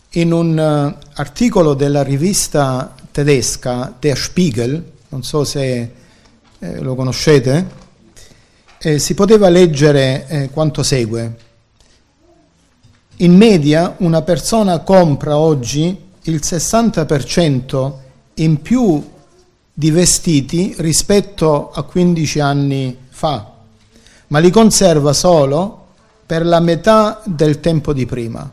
In un articolo della rivista tedesca Der Spiegel, non so se lo conoscete, si poteva leggere quanto segue. In media una persona compra oggi il 60% in più di vestiti rispetto a 15 anni fa, ma li conserva solo per la metà del tempo di prima.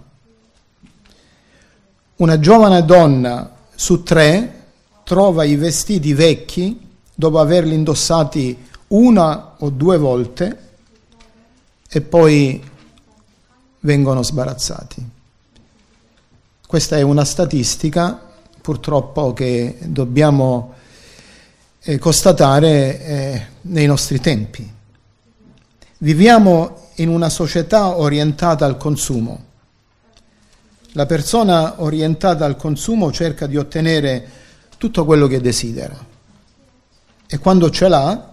Una giovane donna su 3 trova i vestiti vecchi dopo averli indossati 1 o 2 volte e poi vengono sbarazzati. Questa è una statistica purtroppo che dobbiamo constatare nei nostri tempi. Viviamo in una società orientata al consumo. La persona orientata al consumo cerca di ottenere tutto quello che desidera e quando ce l'ha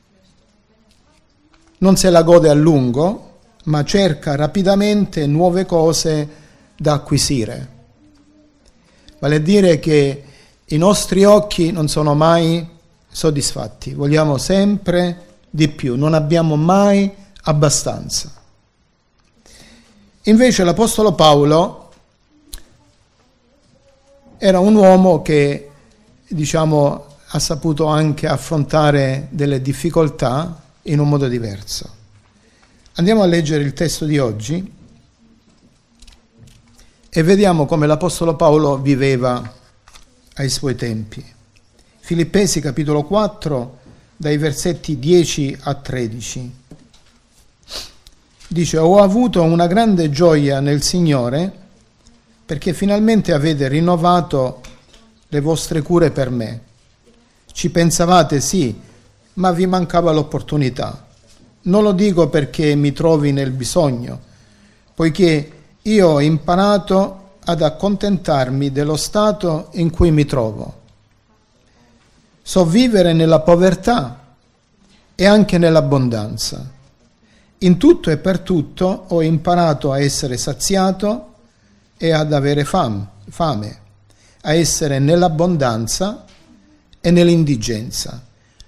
non se la gode a lungo, ma cerca rapidamente nuove cose da acquisire. Vale a dire che i nostri occhi non sono mai soddisfatti, vogliamo sempre di più, non abbiamo mai abbastanza. Invece l'Apostolo Paolo era un uomo che, ha saputo anche affrontare delle difficoltà in un modo diverso. Andiamo a leggere il testo di oggi e vediamo come l'Apostolo Paolo viveva ai suoi tempi. Filippesi capitolo 4, dai versetti 10 a 13. Dice: «Ho avuto una grande gioia nel Signore perché finalmente avete rinnovato le vostre cure per me. Ci pensavate, sì, ma vi mancava l'opportunità. Non lo dico perché mi trovi nel bisogno, poiché io ho imparato ad accontentarmi dello stato in cui mi trovo. So vivere nella povertà e anche nell'abbondanza. In tutto e per tutto ho imparato a essere saziato e ad avere fame, a essere nell'abbondanza e nell'indigenza.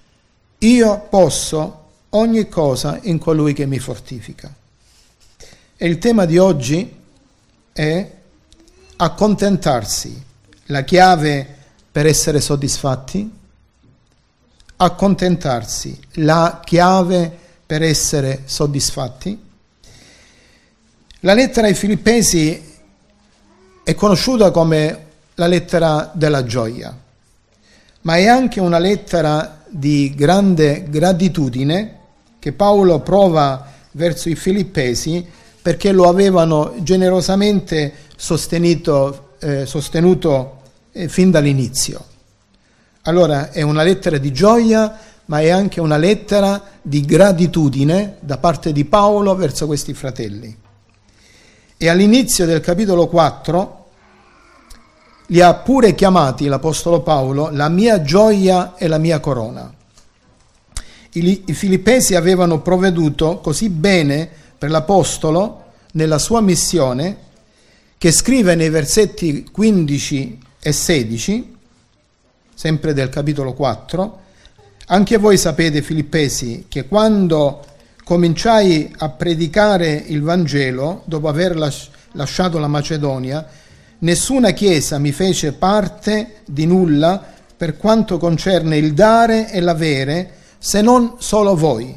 Io posso ogni cosa in colui che mi fortifica». E il tema di oggi è accontentarsi, la chiave per essere soddisfatti? Accontentarsi, la chiave per essere soddisfatti? La lettera ai Filippesi è conosciuta come la lettera della gioia, ma è anche una lettera di grande gratitudine che Paolo prova verso i Filippesi perché lo avevano generosamente sostenuto fin dall'inizio. Allora è una lettera di gioia, ma è anche una lettera di gratitudine da parte di Paolo verso questi fratelli. E all'inizio del capitolo 4 li ha pure chiamati l'Apostolo Paolo la mia gioia e la mia corona. I Filippesi avevano provveduto così bene per l'Apostolo nella sua missione che scrive nei versetti 15 e 16, sempre del capitolo 4, «Anche voi sapete, Filippesi, che quando cominciai a predicare il Vangelo, dopo aver lasciato la Macedonia, nessuna chiesa mi fece parte di nulla per quanto concerne il dare e l'avere, se non solo voi.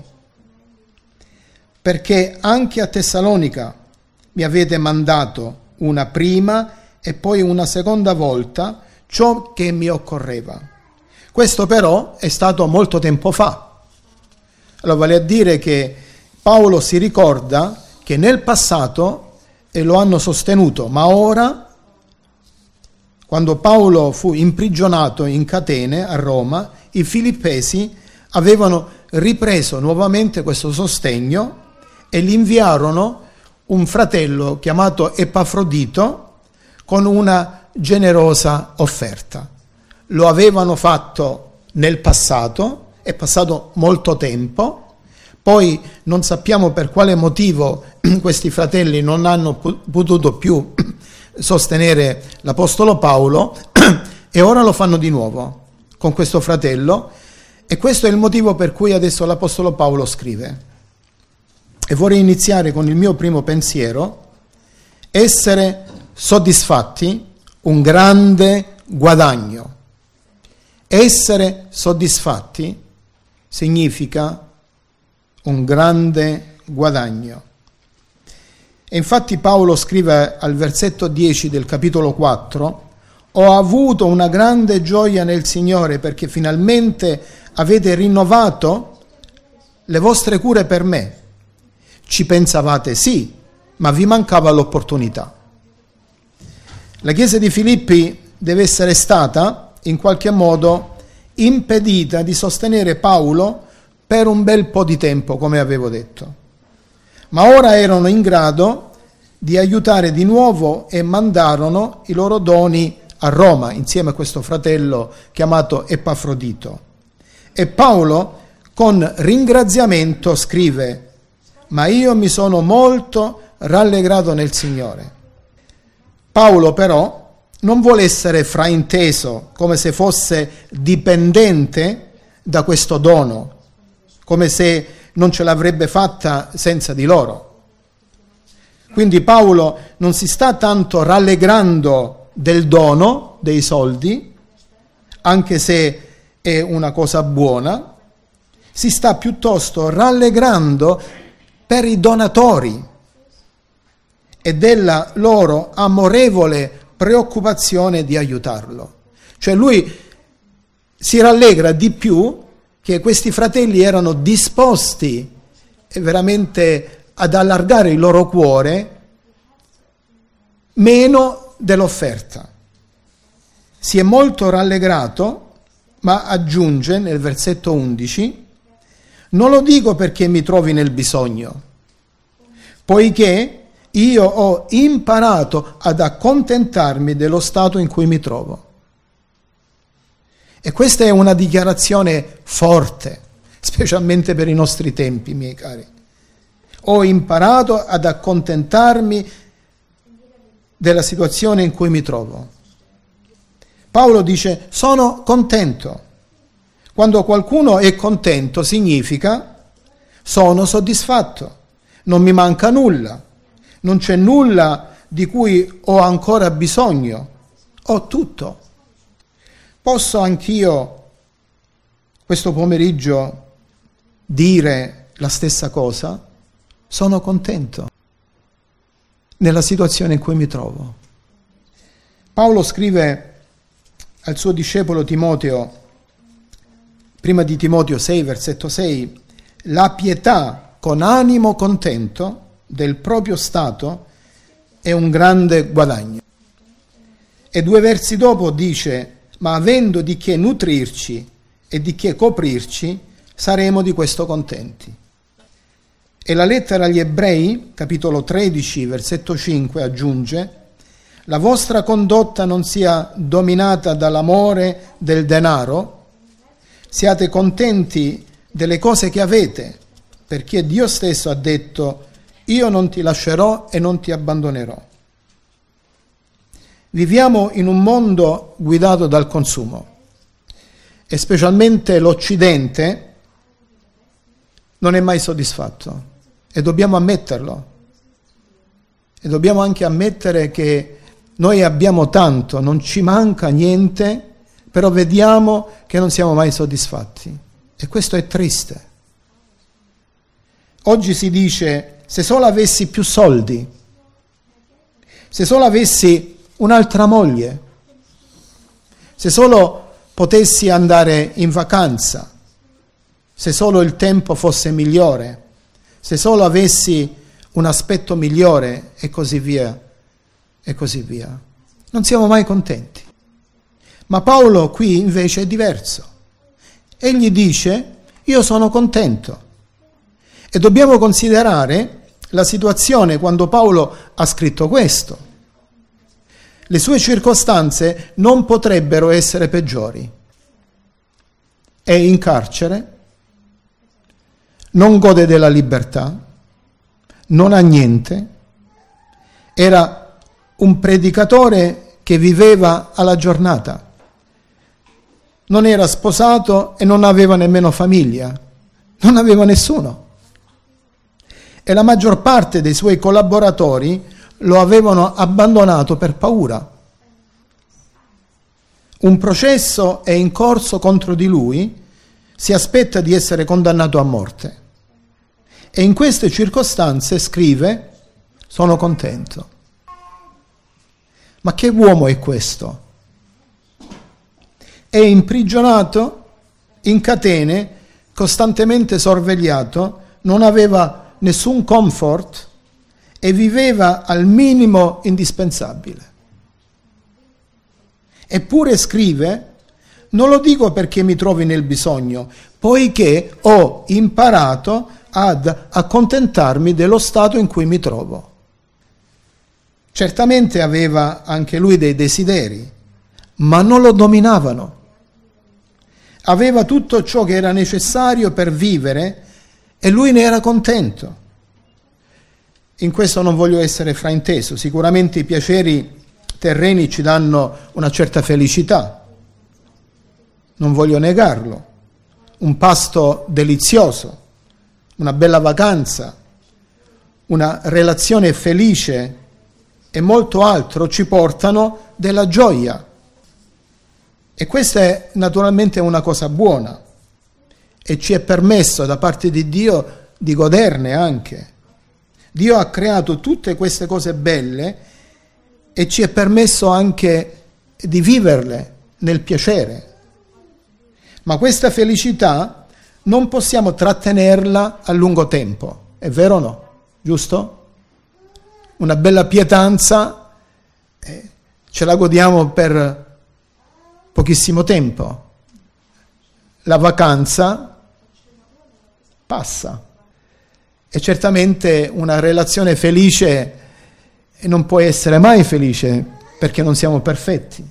Perché anche a Tessalonica mi avete mandato una prima e poi una seconda volta ciò che mi occorreva». Questo però è stato molto tempo fa. Allora vale a dire che Paolo si ricorda che nel passato lo hanno sostenuto, ma ora, quando Paolo fu imprigionato in catene a Roma, i Filippesi avevano ripreso nuovamente questo sostegno e gli inviarono un fratello chiamato Epafrodito con una generosa offerta. Lo avevano fatto nel passato, è passato molto tempo, poi non sappiamo per quale motivo questi fratelli non hanno potuto più sostenere l'Apostolo Paolo e ora lo fanno di nuovo con questo fratello, e questo è il motivo per cui adesso l'Apostolo Paolo scrive. E vorrei iniziare con il mio primo pensiero: essere soddisfatti, un grande guadagno. Essere soddisfatti significa un grande guadagno. E infatti Paolo scrive al versetto 10 del capitolo 4: ho avuto una grande gioia nel Signore perché finalmente avete rinnovato le vostre cure per me. Ci pensavate sì, ma vi mancava l'opportunità. La Chiesa di Filippi deve essere stata in qualche modo impedita di sostenere Paolo per un bel po' di tempo, come avevo detto. Ma ora erano in grado di aiutare di nuovo e mandarono i loro doni a Roma insieme a questo fratello chiamato Epafrodito. E Paolo con ringraziamento scrive: ma io mi sono molto rallegrato nel Signore. Paolo però non vuole essere frainteso come se fosse dipendente da questo dono, come se non ce l'avrebbe fatta senza di loro. Quindi Paolo non si sta tanto rallegrando del dono, dei soldi, anche se è una cosa buona, si sta piuttosto rallegrando per i donatori e della loro amorevole preoccupazione di aiutarlo. Cioè lui si rallegra di più che questi fratelli erano disposti veramente ad allargare il loro cuore meno dell'offerta. Si è molto rallegrato, ma aggiunge nel versetto 11: non lo dico perché mi trovi nel bisogno, poiché io ho imparato ad accontentarmi dello stato in cui mi trovo. E questa è una dichiarazione forte, specialmente per i nostri tempi, miei cari. Ho imparato ad accontentarmi della situazione in cui mi trovo. Paolo dice: sono contento. Quando qualcuno è contento significa sono soddisfatto, non mi manca nulla, non c'è nulla di cui ho ancora bisogno, ho tutto. Posso anch'io questo pomeriggio dire la stessa cosa? Sono contento nella situazione in cui mi trovo. Paolo scrive al suo discepolo Timoteo, prima di Timoteo 6, versetto 6, la pietà con animo contento del proprio stato è un grande guadagno. E 2 versi dopo dice: ma avendo di che nutrirci e di che coprirci, saremo di questo contenti. E la lettera agli Ebrei, capitolo 13, versetto 5, aggiunge: la vostra condotta non sia dominata dall'amore del denaro, siate contenti delle cose che avete, perché Dio stesso ha detto: io non ti lascerò e non ti abbandonerò. Viviamo in un mondo guidato dal consumo e specialmente l'Occidente non è mai soddisfatto e dobbiamo ammetterlo. E dobbiamo anche ammettere che noi abbiamo tanto, non ci manca niente, però vediamo che non siamo mai soddisfatti. E questo è triste. Oggi si dice: se solo avessi più soldi, se solo avessi un'altra moglie, se solo potessi andare in vacanza, se solo il tempo fosse migliore, se solo avessi un aspetto migliore, e così via, e così via. Non siamo mai contenti. Ma Paolo qui invece è diverso. Egli dice: io sono contento. E dobbiamo considerare la situazione quando Paolo ha scritto questo. Le sue circostanze non potrebbero essere peggiori. È in carcere, non gode della libertà, non ha niente, era un predicatore che viveva alla giornata. Non era sposato e non aveva nemmeno famiglia, non aveva nessuno. E la maggior parte dei suoi collaboratori lo avevano abbandonato per paura. Un processo è in corso contro di lui, si aspetta di essere condannato a morte. E in queste circostanze scrive: sono contento. Ma che uomo è questo? È imprigionato, in catene, costantemente sorvegliato, non aveva nessun comfort e viveva al minimo indispensabile. Eppure scrive: non lo dico perché mi trovi nel bisogno, poiché ho imparato ad accontentarmi dello stato in cui mi trovo. Certamente aveva anche lui dei desideri, ma non lo dominavano. Aveva tutto ciò che era necessario per vivere e lui ne era contento. In questo non voglio essere frainteso, sicuramente i piaceri terreni ci danno una certa felicità, non voglio negarlo, un pasto delizioso, una bella vacanza, una relazione felice e molto altro ci portano della gioia. E questa è naturalmente una cosa buona e ci è permesso da parte di Dio di goderne anche. Dio ha creato tutte queste cose belle e ci è permesso anche di viverle nel piacere. Ma questa felicità non possiamo trattenerla a lungo tempo, è vero o no? Giusto? Una bella pietanza ce la godiamo per pochissimo tempo. La vacanza passa. E certamente una relazione felice non può essere mai felice perché non siamo perfetti.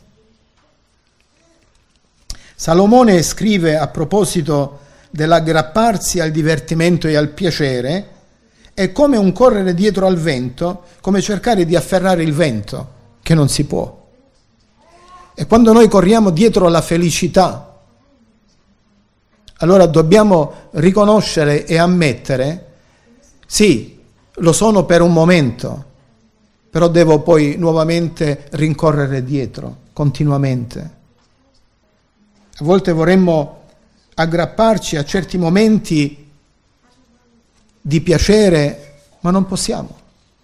Salomone scrive a proposito dell'aggrapparsi al divertimento e al piacere: è come un correre dietro al vento, come cercare di afferrare il vento, che non si può. E quando noi corriamo dietro alla felicità, allora dobbiamo riconoscere e ammettere: sì, lo sono per un momento, però devo poi nuovamente rincorrere dietro, continuamente. A volte vorremmo aggrapparci a certi momenti di piacere, ma non possiamo.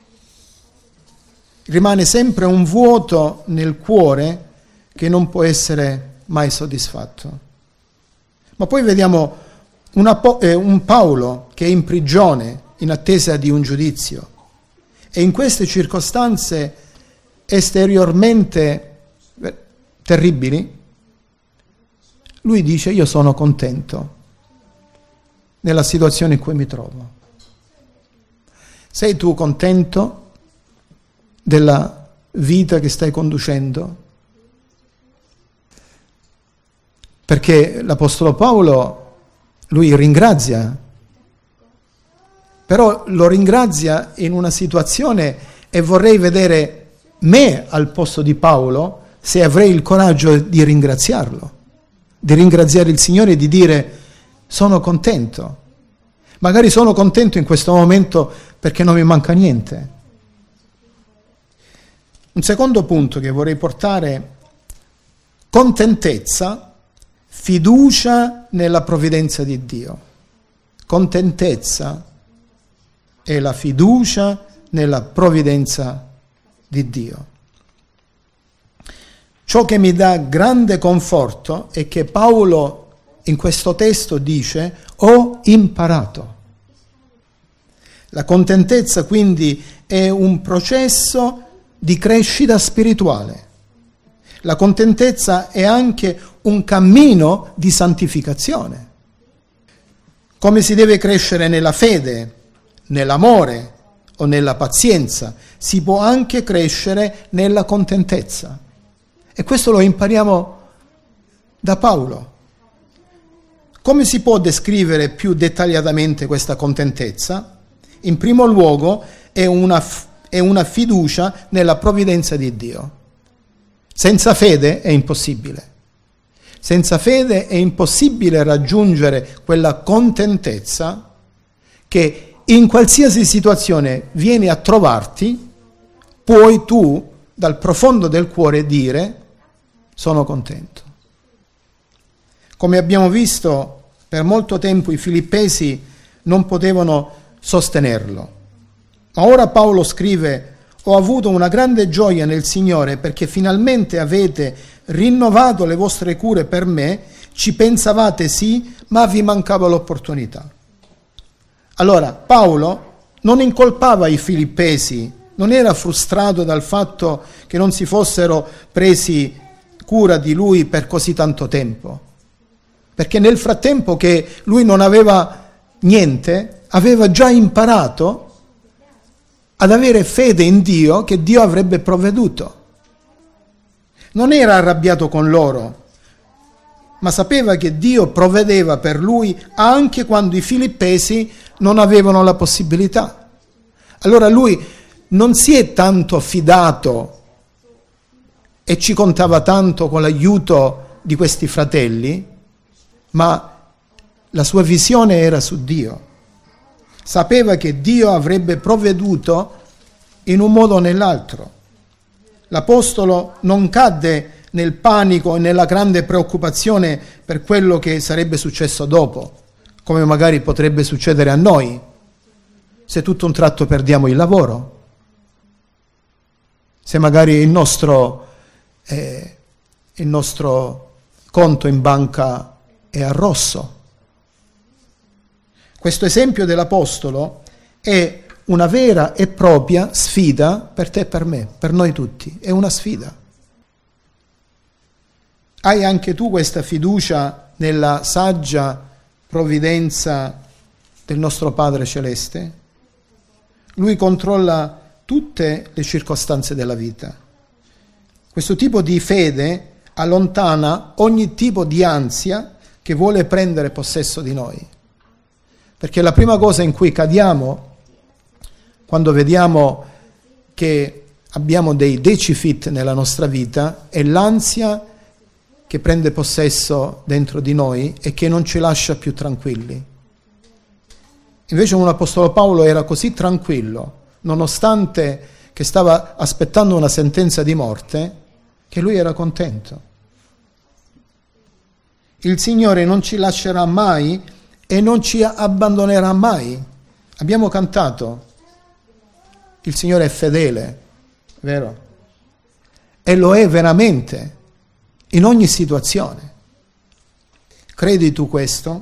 Rimane sempre un vuoto nel cuore che non può essere mai soddisfatto. Ma poi vediamo un Paolo che è in prigione in attesa di un giudizio e in queste circostanze esteriormente terribili lui dice: io sono contento nella situazione in cui mi trovo. Sei tu contento della vita che stai conducendo? Perché l'Apostolo Paolo, lui ringrazia, però lo ringrazia in una situazione, e vorrei vedere me al posto di Paolo se avrei il coraggio di ringraziarlo, di ringraziare il Signore e di dire: sono contento. Magari sono contento in questo momento perché non mi manca niente. Un secondo punto che vorrei portare: contentezza, fiducia nella provvidenza di Dio. Contentezza e la fiducia nella provvidenza di Dio. Ciò che mi dà grande conforto è che Paolo in questo testo dice: ho imparato. La contentezza quindi è un processo di crescita spirituale. La contentezza è anche un cammino di santificazione. Come si deve crescere nella fede, nell'amore o nella pazienza, si può anche crescere nella contentezza. E questo lo impariamo da Paolo. Come si può descrivere più dettagliatamente questa contentezza? In primo luogo è è una fiducia nella provvidenza di Dio. Senza fede è impossibile. Senza fede è impossibile raggiungere quella contentezza che in qualsiasi situazione vieni a trovarti, puoi tu dal profondo del cuore dire sono contento. Come abbiamo visto, per molto tempo i filippesi non potevano sostenerlo. Ma ora Paolo scrive: ho avuto una grande gioia nel Signore perché finalmente avete rinnovato le vostre cure per me, ci pensavate sì, ma vi mancava l'opportunità. Allora, Paolo non incolpava i filippesi, non era frustrato dal fatto che non si fossero presi cura di lui per così tanto tempo, perché nel frattempo che lui non aveva niente, aveva già imparato ad avere fede in Dio che Dio avrebbe provveduto. Non era arrabbiato con loro, ma sapeva che Dio provvedeva per lui anche quando i filippesi non avevano la possibilità. Allora lui non si è tanto fidato e ci contava tanto con l'aiuto di questi fratelli, ma la sua visione era su Dio. Sapeva che Dio avrebbe provveduto in un modo o nell'altro. L'Apostolo non cadde nel panico e nella grande preoccupazione per quello che sarebbe successo dopo, come magari potrebbe succedere a noi, se tutto un tratto perdiamo il lavoro, se magari il nostro conto in banca è a rosso. Questo esempio dell'Apostolo è una vera e propria sfida per te e per me, per noi tutti, è una sfida. Hai anche tu questa fiducia nella saggia provvidenza del nostro Padre Celeste? Lui controlla tutte le circostanze della vita. Questo tipo di fede allontana ogni tipo di ansia che vuole prendere possesso di noi. Perché la prima cosa in cui cadiamo, quando vediamo che abbiamo dei deficit nella nostra vita, è l'ansia che prende possesso dentro di noi e che non ci lascia più tranquilli. Invece un apostolo Paolo era così tranquillo, nonostante che stava aspettando una sentenza di morte, che lui era contento. Il Signore non ci lascerà mai e non ci abbandonerà mai. Abbiamo cantato, il Signore è fedele, vero? E lo è veramente, in ogni situazione. Credi tu questo?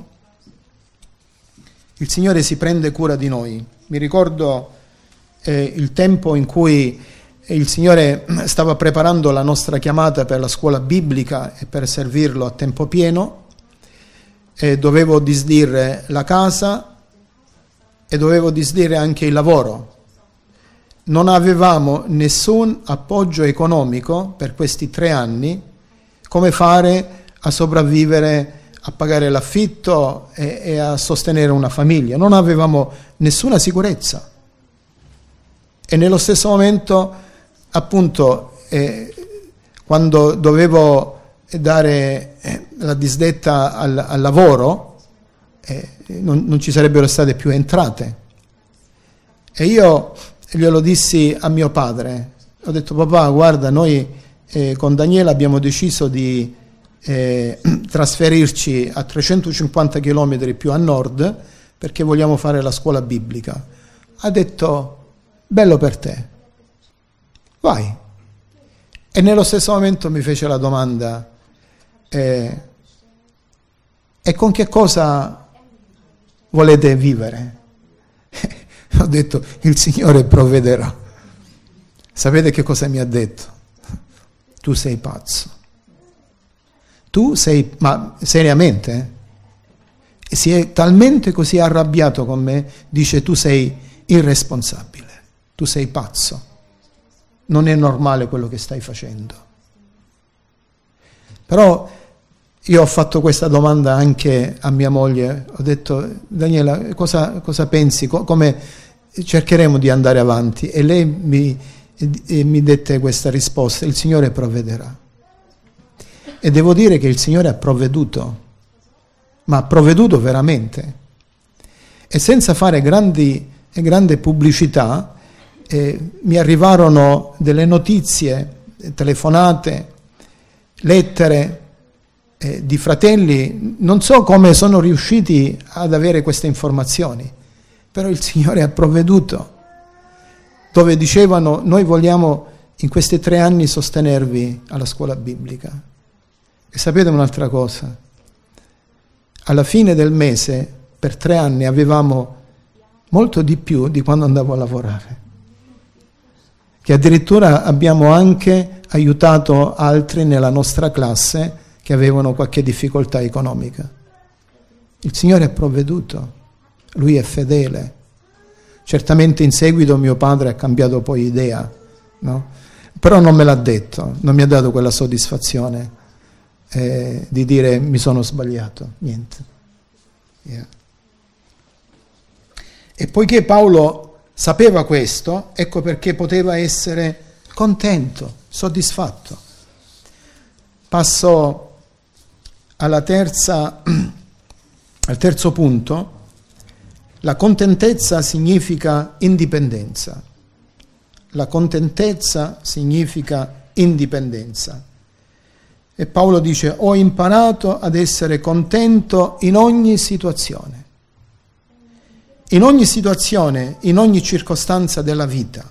Il Signore si prende cura di noi. Mi ricordo il tempo in cui il Signore stava preparando la nostra chiamata per la scuola biblica e per servirlo a tempo pieno, e dovevo disdire la casa e dovevo disdire anche il lavoro. Non avevamo nessun appoggio economico per questi 3 anni, come fare a sopravvivere, a pagare l'affitto e a sostenere una famiglia. Non avevamo nessuna sicurezza. E nello stesso momento, appunto, quando dovevo dare la disdetta al lavoro, non ci sarebbero state più entrate. E io glielo dissi a mio padre. Ho detto: papà, guarda, noi con Daniela abbiamo deciso di trasferirci a 350 km più a nord perché vogliamo fare la scuola biblica. Ha detto: bello per te, vai. E nello stesso momento mi fece la domanda: e con che cosa volete vivere? Ho detto: il Signore provvederà. Sapete che cosa mi ha detto? Tu sei pazzo. Tu sei, ma seriamente? Si è talmente così arrabbiato con me, dice: tu sei irresponsabile, tu sei pazzo, non è normale quello che stai facendo. Però io ho fatto questa domanda anche a mia moglie, ho detto: Daniela, cosa pensi, come cercheremo di andare avanti. E lei mi dette questa risposta: il Signore provvederà. E devo dire che il Signore ha provveduto, ma ha provveduto veramente. E senza fare grande pubblicità, mi arrivarono delle notizie, telefonate, lettere di fratelli. Non so come sono riusciti ad avere queste informazioni, però il Signore ha provveduto, dove dicevano: noi vogliamo in questi 3 anni sostenervi alla scuola biblica. E sapete un'altra cosa? Alla fine del mese, per 3 anni, avevamo molto di più di quando andavo a lavorare, che addirittura abbiamo anche aiutato altri nella nostra classe che avevano qualche difficoltà economica. Il Signore ha provveduto, Lui è fedele. Certamente in seguito mio padre ha cambiato poi idea, no? Però non me l'ha detto, non mi ha dato quella soddisfazione di dire mi sono sbagliato, niente. Yeah. E poiché Paolo sapeva questo, ecco perché poteva essere contento, soddisfatto. Passo al terzo punto. La contentezza significa indipendenza. La contentezza significa indipendenza. E Paolo dice: ho imparato ad essere contento in ogni situazione. In ogni situazione, in ogni circostanza della vita.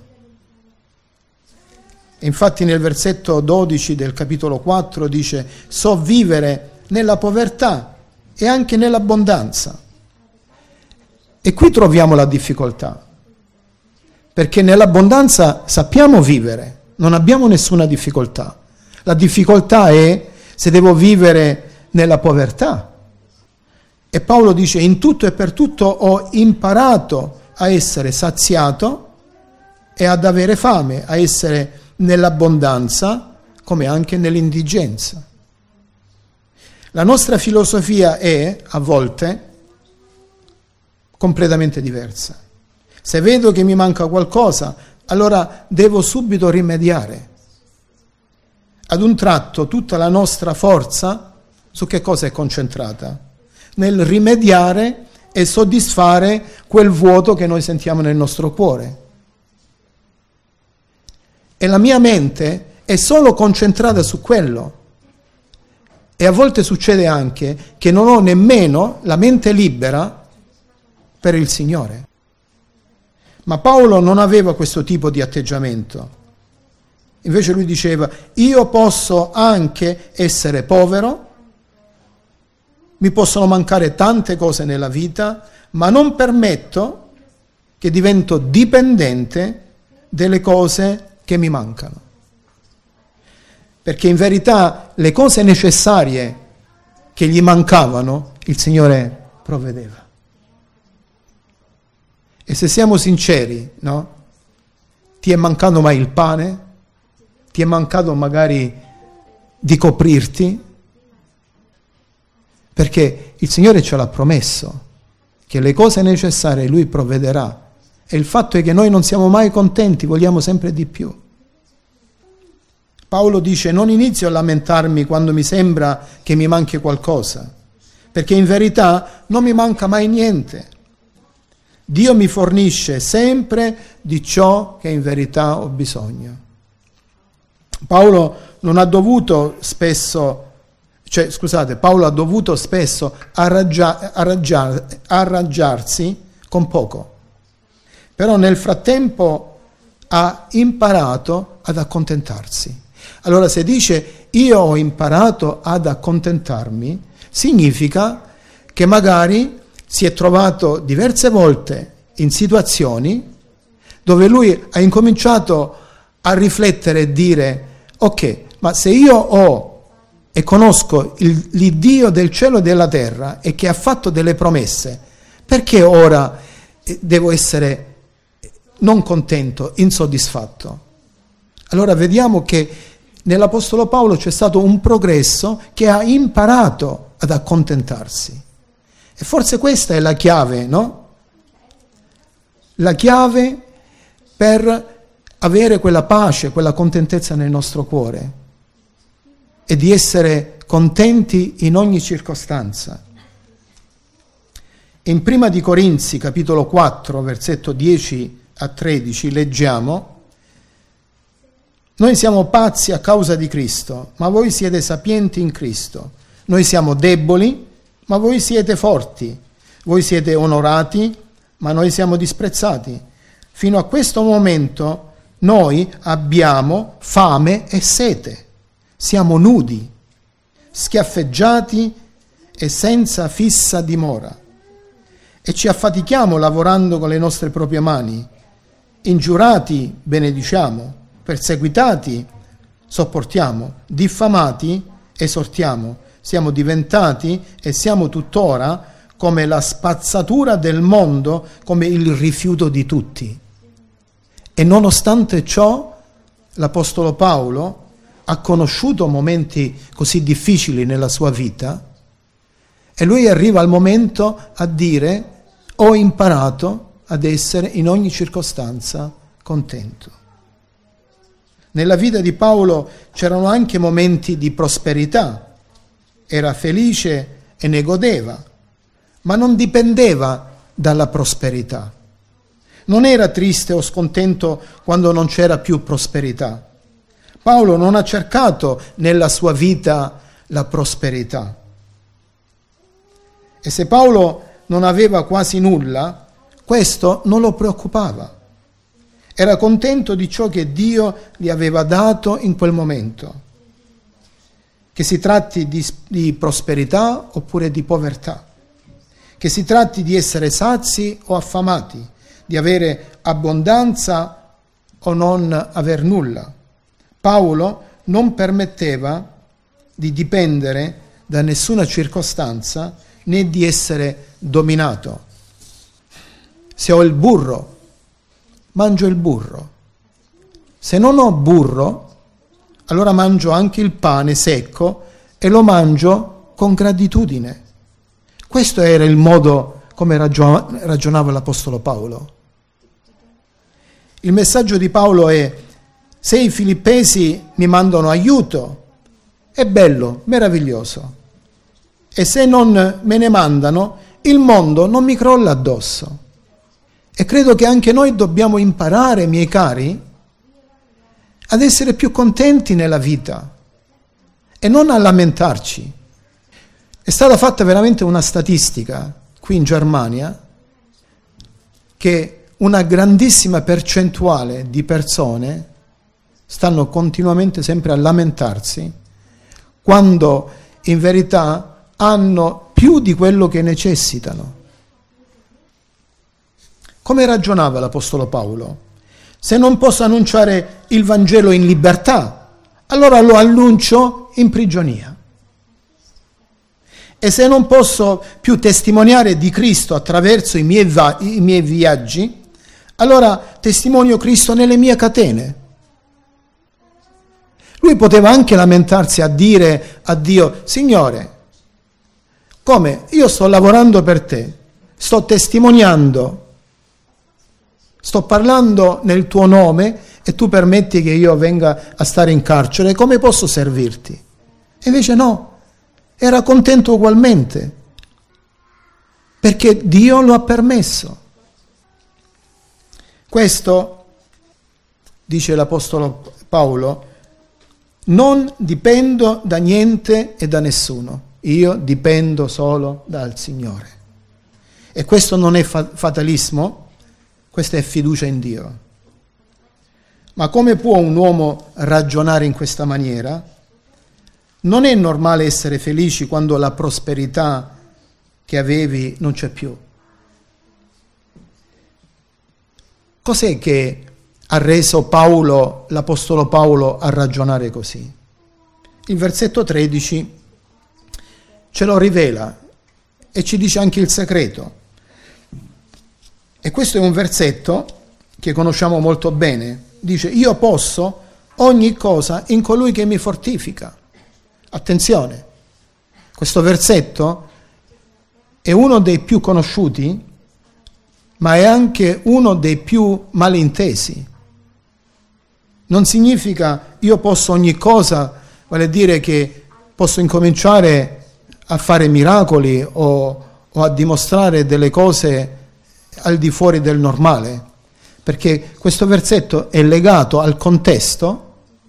E infatti nel versetto 12 del capitolo 4 dice: so vivere nella povertà e anche nell'abbondanza. E qui troviamo la difficoltà, perché nell'abbondanza sappiamo vivere, non abbiamo nessuna difficoltà. La difficoltà è se devo vivere nella povertà. E Paolo dice: in tutto e per tutto ho imparato a essere saziato e ad avere fame, a essere nell'abbondanza come anche nell'indigenza. La nostra filosofia è, a volte, completamente diversa. Se vedo che mi manca qualcosa, allora devo subito rimediare. Ad un tratto tutta la nostra forza su che cosa è concentrata? Nel rimediare e soddisfare quel vuoto che noi sentiamo nel nostro cuore. E la mia mente è solo concentrata su quello. E a volte succede anche che non ho nemmeno la mente libera per il Signore. Ma Paolo non aveva questo tipo di atteggiamento. Invece lui diceva: io posso anche essere povero, mi possono mancare tante cose nella vita, ma non permetto che divento dipendente delle cose che mi mancano. Perché in verità le cose necessarie che gli mancavano, il Signore provvedeva. E se siamo sinceri, no? Ti è mancato mai il pane? Ti è mancato magari di coprirti? Perché il Signore ce l'ha promesso, che le cose necessarie Lui provvederà. E il fatto è che noi non siamo mai contenti, vogliamo sempre di più. Paolo dice: non inizio a lamentarmi quando mi sembra che mi manchi qualcosa, perché in verità non mi manca mai niente. Dio mi fornisce sempre di ciò che in verità ho bisogno. Paolo ha dovuto spesso arrangiarsi con poco, però nel frattempo ha imparato ad accontentarsi. Allora se dice io ho imparato ad accontentarmi, significa che magari si è trovato diverse volte in situazioni dove lui ha incominciato a riflettere e dire: ok, ma se io ho e conosco l'Iddio del cielo e della terra e che ha fatto delle promesse, perché ora devo essere non contento, insoddisfatto? Allora vediamo che nell'Apostolo Paolo c'è stato un progresso, che ha imparato ad accontentarsi. E forse questa è la chiave, no? la chiave per avere quella pace, quella contentezza nel nostro cuore e di essere contenti in ogni circostanza. In Prima di Corinzi, capitolo 4, versetto 10 a 13, leggiamo: noi siamo pazzi a causa di Cristo, ma voi siete sapienti in Cristo. Noi siamo deboli, ma voi siete forti. Voi siete onorati, ma noi siamo disprezzati. Fino a questo momento noi abbiamo fame e sete. Siamo nudi, schiaffeggiati e senza fissa dimora. E ci affatichiamo lavorando con le nostre proprie mani. Ingiurati benediciamo, perseguitati sopportiamo, diffamati esortiamo. Siamo diventati e siamo tuttora come la spazzatura del mondo, come il rifiuto di tutti. E nonostante ciò, l'Apostolo Paolo ha conosciuto momenti così difficili nella sua vita e lui arriva al momento a dire: ho imparato ad essere in ogni circostanza contento. Nella vita di Paolo c'erano anche momenti di prosperità, era felice e ne godeva, ma non dipendeva dalla prosperità. Non era triste o scontento quando non c'era più prosperità. Paolo non ha cercato nella sua vita la prosperità. E se Paolo non aveva quasi nulla, questo non lo preoccupava. Era contento di ciò che Dio gli aveva dato in quel momento, che si tratti di prosperità oppure di povertà, che si tratti di essere sazi o affamati, di avere abbondanza o non aver nulla. Paolo non permetteva di dipendere da nessuna circostanza né di essere dominato. Se ho il burro, mangio il burro. Se non ho burro, allora mangio anche il pane secco e lo mangio con gratitudine. Questo era il modo come ragionava l'Apostolo Paolo. Il messaggio di Paolo è: se i filippesi mi mandano aiuto, è bello, meraviglioso. E se non me ne mandano, il mondo non mi crolla addosso. E credo che anche noi dobbiamo imparare, miei cari, ad essere più contenti nella vita e non a lamentarci. È stata fatta veramente una statistica qui in Germania che una grandissima percentuale di persone stanno continuamente sempre a lamentarsi quando in verità hanno più di quello che necessitano. Come ragionava l'Apostolo Paolo? Se non posso annunciare il Vangelo in libertà, allora lo annuncio in prigionia. E se non posso più testimoniare di Cristo attraverso i miei viaggi, allora testimonio Cristo nelle mie catene. Lui poteva anche lamentarsi a dire a Dio: Signore, come? Io sto lavorando per te, sto testimoniando, sto parlando nel tuo nome e tu permetti che io venga a stare in carcere, come posso servirti? E invece no, era contento ugualmente, perché Dio lo ha permesso. Questo, dice l'Apostolo Paolo, non dipendo da niente e da nessuno, io dipendo solo dal Signore. E questo non è fatalismo, questa è fiducia in Dio. Ma come può un uomo ragionare in questa maniera? Non è normale essere felici quando la prosperità che avevi non c'è più. Cos'è che ha reso Paolo, l'Apostolo Paolo, a ragionare così? Il versetto 13 ce lo rivela e ci dice anche il segreto. E questo è un versetto che conosciamo molto bene. Dice: io posso ogni cosa in colui che mi fortifica. Attenzione, questo versetto è uno dei più conosciuti, ma è anche uno dei più malintesi. Non significa io posso ogni cosa, vale a dire che posso incominciare a fare miracoli o a dimostrare delle cose al di fuori del normale, perché questo versetto è legato al contesto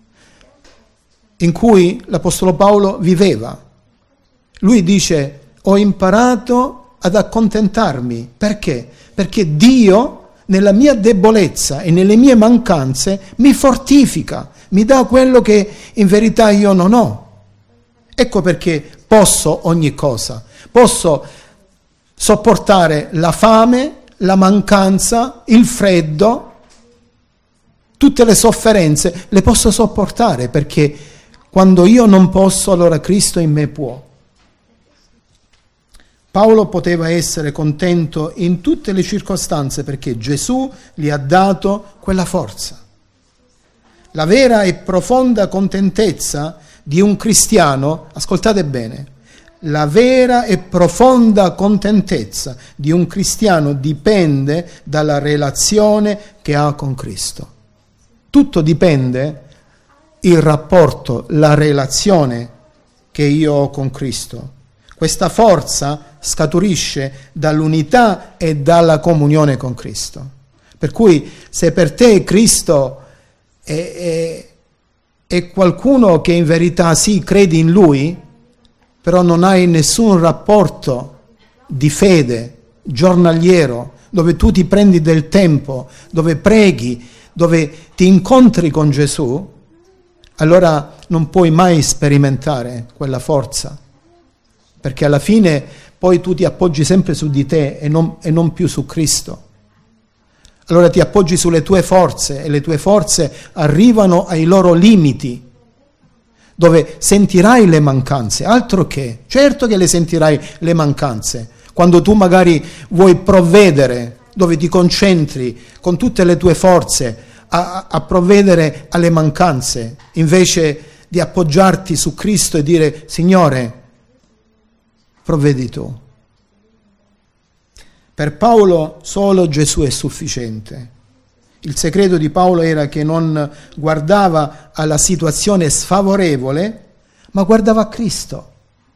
in cui l'Apostolo Paolo viveva. Lui dice: ho imparato ad accontentarmi. Perché? Perché Dio, nella mia debolezza e nelle mie mancanze, mi fortifica, mi dà quello che in verità io non ho. Ecco perché posso ogni cosa. Posso sopportare la fame, la mancanza, il freddo, tutte le sofferenze, le posso sopportare, perché quando io non posso, allora Cristo in me può. Paolo poteva essere contento in tutte le circostanze perché Gesù gli ha dato quella forza. La vera e profonda contentezza di un cristiano, ascoltate bene, la vera e profonda contentezza di un cristiano dipende dalla relazione che ha con Cristo. Tutto dipende il rapporto, la relazione che io ho con Cristo. Questa forza scaturisce dall'unità e dalla comunione con Cristo. Per cui se per te Cristo è qualcuno che in verità sì, credi in Lui, però non hai nessun rapporto di fede giornaliero, dove tu ti prendi del tempo, dove preghi, dove ti incontri con Gesù, allora non puoi mai sperimentare quella forza, perché alla fine poi tu ti appoggi sempre su di te e non più su Cristo. Allora ti appoggi sulle tue forze e le tue forze arrivano ai loro limiti, dove sentirai le mancanze, altro che, certo che le sentirai le mancanze, quando tu magari vuoi provvedere, dove ti concentri con tutte le tue forze a provvedere alle mancanze, invece di appoggiarti su Cristo e dire: Signore, provvedi tu. Per Paolo solo Gesù è sufficiente. Il segreto di Paolo era che non guardava alla situazione sfavorevole, ma guardava a Cristo.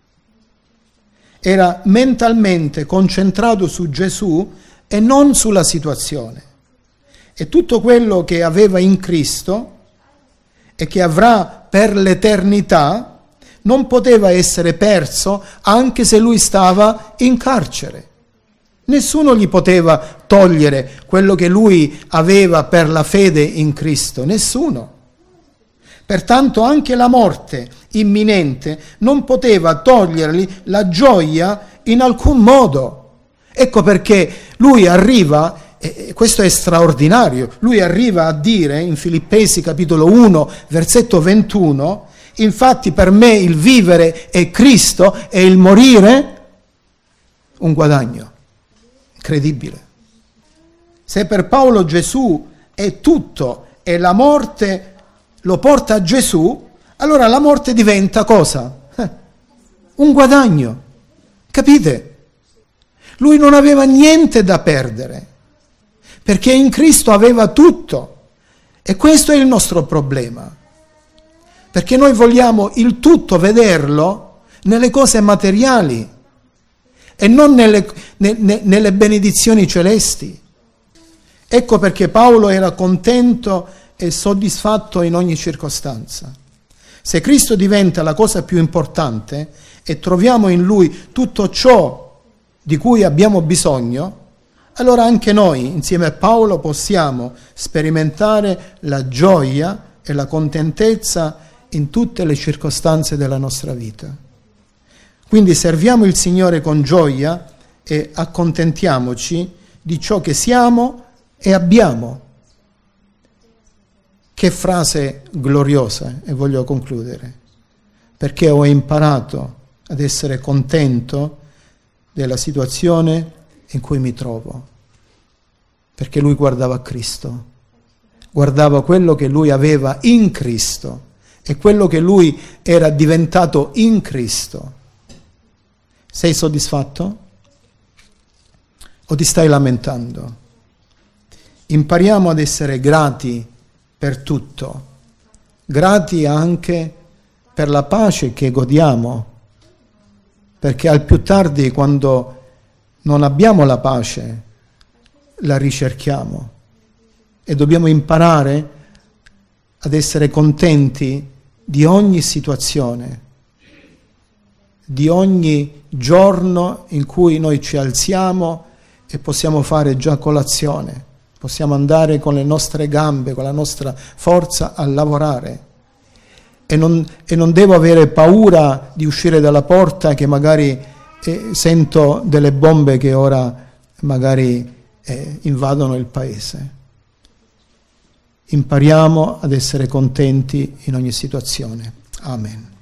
Era mentalmente concentrato su Gesù e non sulla situazione. E tutto quello che aveva in Cristo e che avrà per l'eternità non poteva essere perso anche se lui stava in carcere. Nessuno gli poteva togliere quello che lui aveva per la fede in Cristo, nessuno. Pertanto anche la morte imminente non poteva togliergli la gioia in alcun modo. Ecco perché lui arriva, e questo è straordinario, lui arriva a dire in Filippesi capitolo 1, versetto 21, infatti per me il vivere è Cristo e il morire un guadagno. Incredibile. Se per Paolo Gesù è tutto e la morte lo porta a Gesù, allora la morte diventa cosa? Un guadagno. Capite? Lui non aveva niente da perdere, perché in Cristo aveva tutto. E questo è il nostro problema. Perché noi vogliamo il tutto vederlo nelle cose materiali e non nelle benedizioni celesti. Ecco perché Paolo era contento e soddisfatto in ogni circostanza. Se Cristo diventa la cosa più importante e troviamo in Lui tutto ciò di cui abbiamo bisogno, allora anche noi, insieme a Paolo, possiamo sperimentare la gioia e la contentezza in tutte le circostanze della nostra vita. Quindi serviamo il Signore con gioia e accontentiamoci di ciò che siamo e abbiamo. Che frase gloriosa, e voglio concludere, perché ho imparato ad essere contento della situazione in cui mi trovo, perché lui guardava a Cristo, guardava quello che lui aveva in Cristo e quello che lui era diventato in Cristo. Sei soddisfatto? O ti stai lamentando? impariamo ad essere grati per tutto, grati anche per la pace che godiamo, perché al più tardi, quando non abbiamo la pace, la ricerchiamo e dobbiamo imparare ad essere contenti di ogni situazione, di ogni giorno in cui noi ci alziamo e possiamo fare già colazione, possiamo andare con le nostre gambe, con la nostra forza a lavorare. E non devo avere paura di uscire dalla porta che magari sento delle bombe che ora magari invadono il paese. Impariamo ad essere contenti in ogni situazione. Amen.